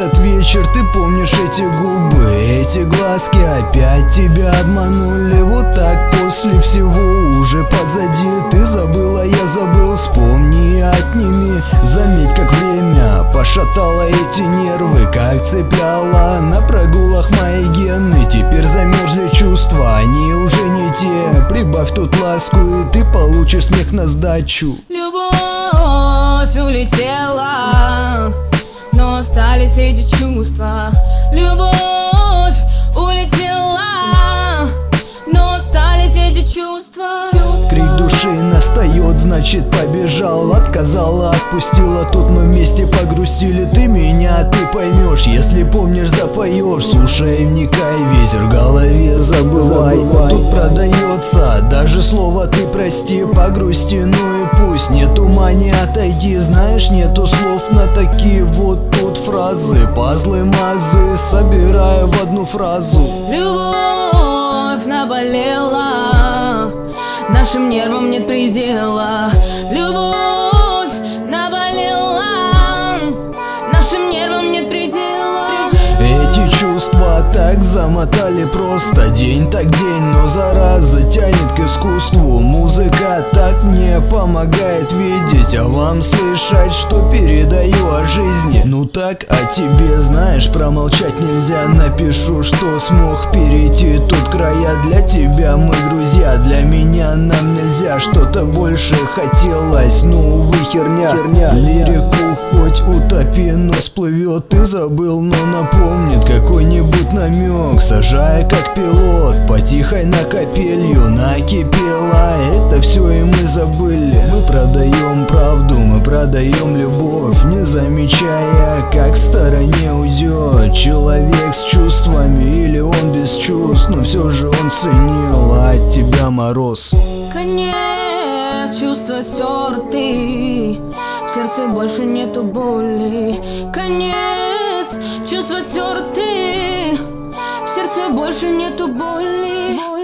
этот вечер, ты помнишь эти губы, эти глазки опять тебя обманули. Вот так после всего уже позади. Ты забыла, я забыл, вспомни и отними. Заметь, как время пошатало эти нервы, как цепляло на прогулах мои гены. Теперь замерзли чувства, они уже не те. Прибавь тут ласку, и ты получишь смех на сдачу. Любовь улетела, но остались эти чувства. Любовь улетела, но остались эти чувства. Крик души настает, значит побежал. Отказала, отпустила, тут мы вместе погрустили. Ты меня, ты поймешь, если помнишь, запоешь. Слушай, вникай, ветер в голове забывай. Тут продается даже слово ты прости. Погрусти, ну и пусть, нет ума, не отойди. Знаешь, нету слов на такие вот тут фразы. Пазлы, мазы, собираю в одну фразу. Любовь наболела, нашим нервам нет предела. Любовь наболела, нашим нервам нет предела. Эти чувства так замотали просто день так день, но зараза тянет к искусству. Музыка так мне помогает видеть, а вам слышать, что передаю о жизни. Ну так о тебе, знаешь, промолчать нельзя. Напишу, что смог перейти тут края. Для тебя мы друзья, для меня нам нельзя. Что-то больше хотелось, ну увы, херня. Лирику хоть утопи, но всплывет. Ты забыл, но напомнит какой-нибудь намек. Сажая как пилот, по тихой накопелью накипела. Это все и мы забыли. Мы продаем правду, мы продаем любовь, не замечая, как в стороне уйдет человек с чувствами, или он без чувств, но все же он ценил, а от тебя мороз. Конец, чувства стерты, в сердце больше нету боли. Конец, чувства стерты, в сердце больше нету боли.